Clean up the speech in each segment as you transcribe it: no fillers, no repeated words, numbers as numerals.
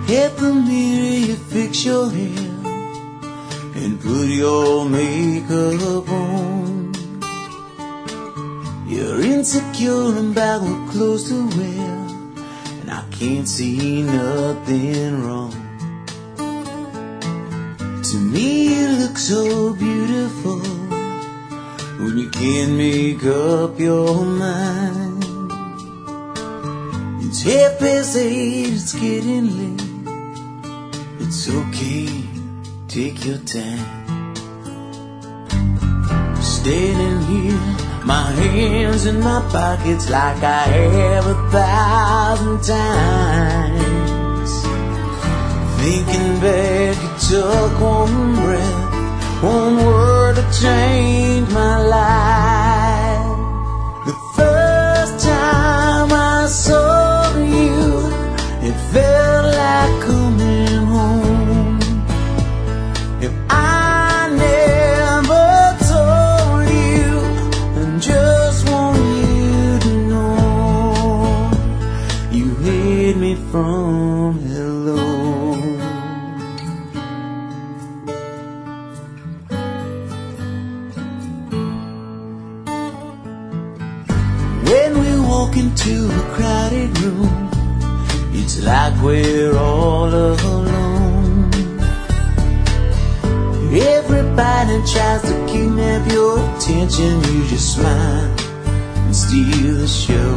At the mirror you fix your hair and put your makeup on. You're insecure about what clothes to wear, and I can't see nothing wrong. To me you look so beautiful when you can't make up your mind. It's 8:30, it's getting late. It's okay, take your time. Standing here, my hands in my pockets like I have 1,000 times. Thinking back, you took one breath, one word to change my life. The first time I saw you, it felt like coming home. If I never told you, I just want you to know you hid me from hello. When we walk into a crowded room, it's like we're all alone. Everybody tries to kidnap your attention. You just smile and steal the show.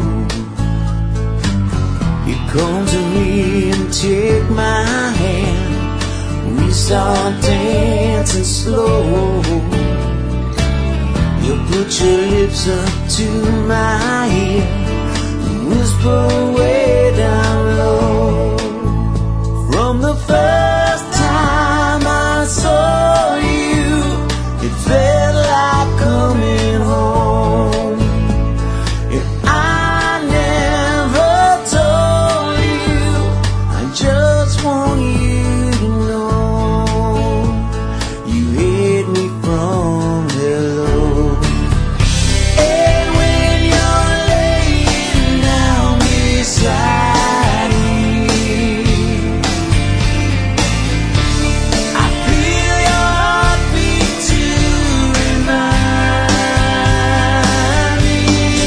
You come to me and take my hand. We start dancing slow. You put your lips up to my ear and whisper way down low. From the first time I saw you, it felt like coming home. If I never told you, I just want you to know you hid me from hello. And when you're laying down beside me, I feel your heartbeat to remind me.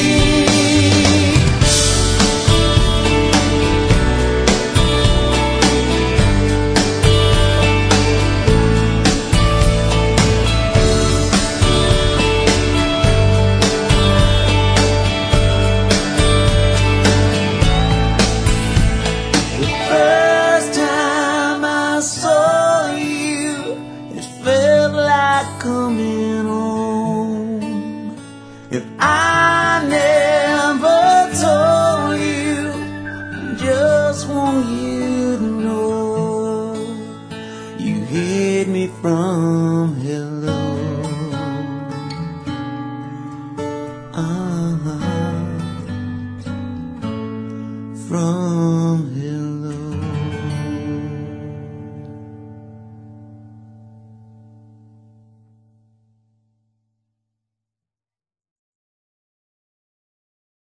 The first time I saw you, it felt like coming home. If I never told you, I just want you to know you hid me from hello. From hello.